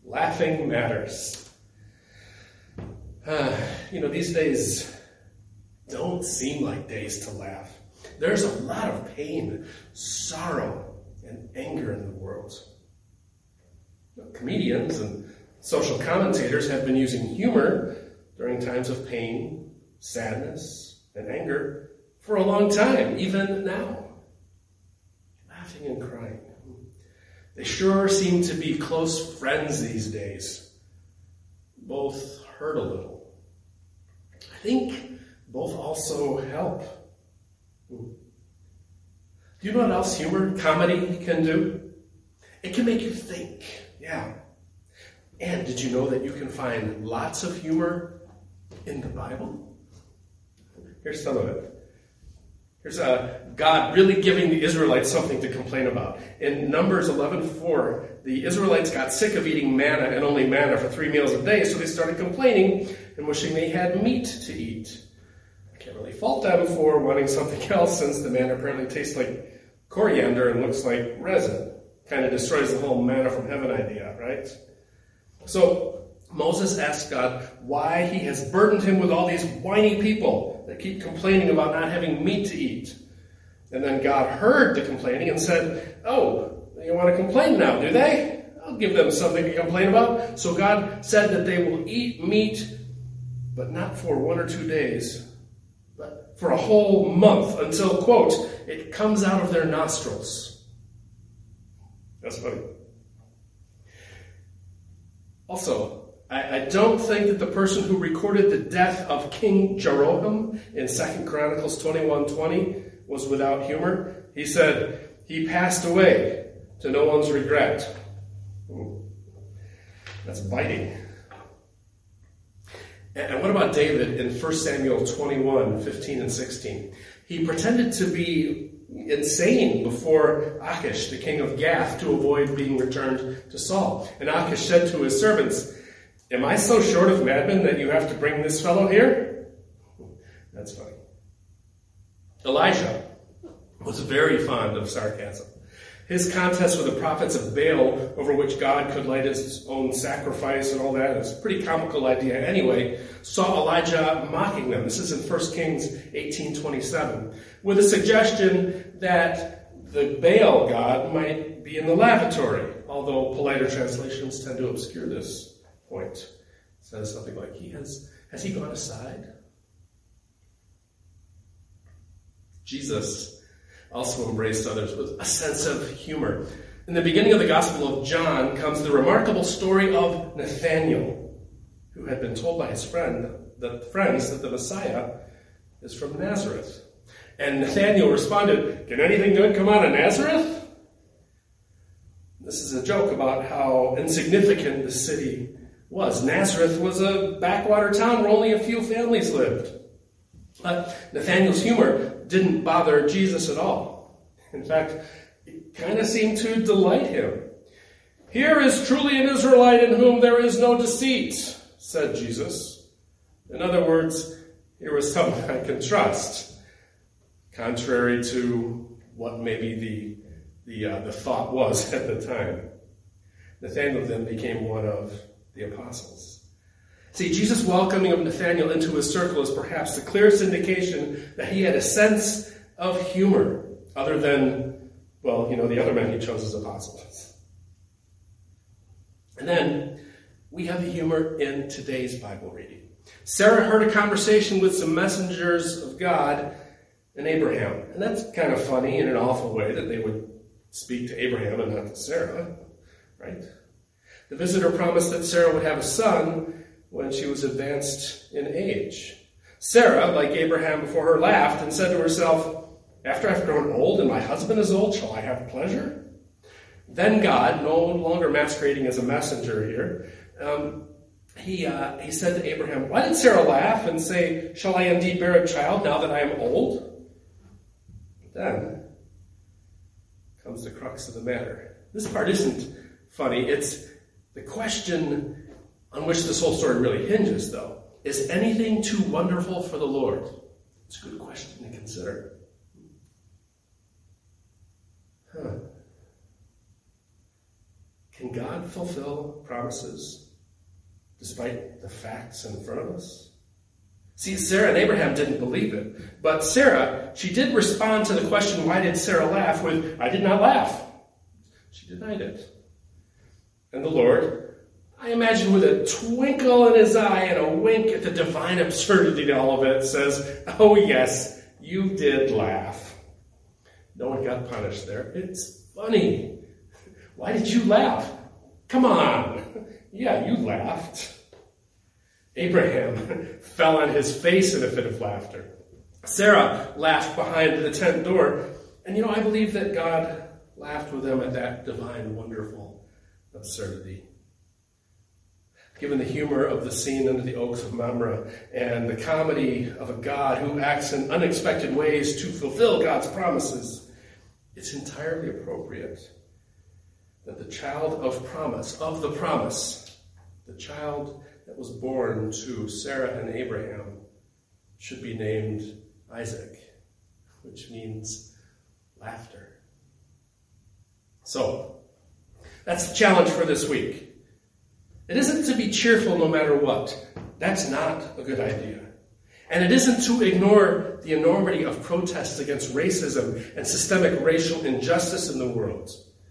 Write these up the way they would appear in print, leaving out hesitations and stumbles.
Laughing matters. These days don't seem like days to laugh. There's a lot of pain, sorrow, and anger in the world. Comedians and social commentators have been using humor during times of pain, sadness, and anger for a long time, even now. Laughing and crying. They sure seem to be close friends these days. Both hurt a little. I think both also help. Do you know what else humor, comedy can do? It can make you think. Yeah. And did you know that you can find lots of humor in the Bible? Here's some of it. Here's God really giving the Israelites something to complain about. In Numbers 11:4, the Israelites got sick of eating manna and only manna for 3 meals a day, so they started complaining and wishing they had meat to eat. I can't really fault them for wanting something else, since the manna apparently tastes like coriander and looks like resin. Kind of destroys the whole manna from heaven idea, right? So Moses asked God why he has burdened him with all these whiny people that keep complaining about not having meat to eat. And then God heard the complaining and said, "Oh, you want to complain now, do they? I'll give them something to complain about." So God said that they will eat meat, but not for 1 or 2 days, but for a whole month, until, quote, it comes out of their nostrils. That's funny. Also, I don't think that the person who recorded the death of King Jeroboam in 2 Chronicles 21:20 was without humor. He said, "He passed away to no one's regret." That's biting. And what about David in 1 Samuel 21:15 and 16? He pretended to be insane before Achish, the king of Gath, to avoid being returned to Saul. And Achish said to his servants, "Am I so short of madmen that you have to bring this fellow here?" That's funny. Elijah was very fond of sarcasm. His contest with the prophets of Baal, over which God could light his own sacrifice and all that, is a pretty comical idea anyway, saw Elijah mocking them. This is in 1 Kings 18:27, with a suggestion that the Baal god might be in the lavatory, although politer translations tend to obscure this point. It says something like, has he gone aside? Jesus also embraced others with a sense of humor. In the beginning of the Gospel of John comes the remarkable story of Nathanael, who had been told by his friends that the Messiah is from Nazareth. And Nathanael responded, "Can anything good come out of Nazareth?" This is a joke about how insignificant the city was. Nazareth was a backwater town where only a few families lived. But Nathanael's humor didn't bother Jesus at all. In fact, it kind of seemed to delight him. "Here is truly an Israelite in whom there is no deceit," said Jesus. In other words, here was someone I can trust, contrary to what maybe the thought was at the time. Nathanael then became one of the apostles. See, Jesus' welcoming of Nathanael into his circle is perhaps the clearest indication that he had a sense of humor, other than, the other men he chose as apostles. And then we have the humor in today's Bible reading. Sarah heard a conversation with some messengers of God and Abraham. And that's kind of funny in an awful way that they would speak to Abraham and not to Sarah, right? The visitor promised that Sarah would have a son when she was advanced in age. Sarah, like Abraham before her, laughed and said to herself, "After I've grown old and my husband is old, shall I have pleasure?" Then God, no longer masquerading as a messenger here, he said to Abraham, "Why did Sarah laugh and say, 'Shall I indeed bear a child now that I am old?'" Then comes the crux of the matter. This part isn't funny. It's the question on which this whole story really hinges, though. Is anything too wonderful for the Lord? It's a good question to consider. Can God fulfill promises despite the facts in front of us? See, Sarah and Abraham didn't believe it. But Sarah, she did respond to the question, why did Sarah laugh, with, I did not laugh. She denied it. And the Lord, I imagine with a twinkle in his eye and a wink at the divine absurdity to all of it, says, oh yes, you did laugh. No one got punished there. It's funny. Why did you laugh? Come on. Yeah, you laughed. Abraham fell on his face in a fit of laughter. Sarah laughed behind the tent door. And I believe that God laughed with them at that divine, wonderful absurdity. Given the humor of the scene under the oaks of Mamre and the comedy of a God who acts in unexpected ways to fulfill God's promises, it's entirely appropriate that the child of the promise, the child that was born to Sarah and Abraham, should be named Isaac, which means laughter. So, that's the challenge for this week. It isn't to be cheerful no matter what. That's not a good idea. And it isn't to ignore the enormity of protests against racism and systemic racial injustice in the world.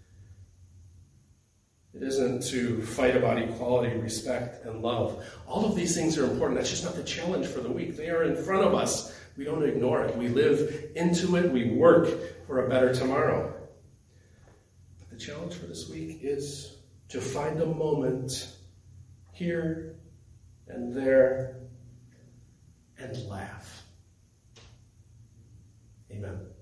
It isn't to fight about equality, respect, and love. All of these things are important. That's just not the challenge for the week. They are in front of us. We don't ignore it. We live into it. We work for a better tomorrow. But the challenge for this week is to find a moment here and there and laugh. Amen.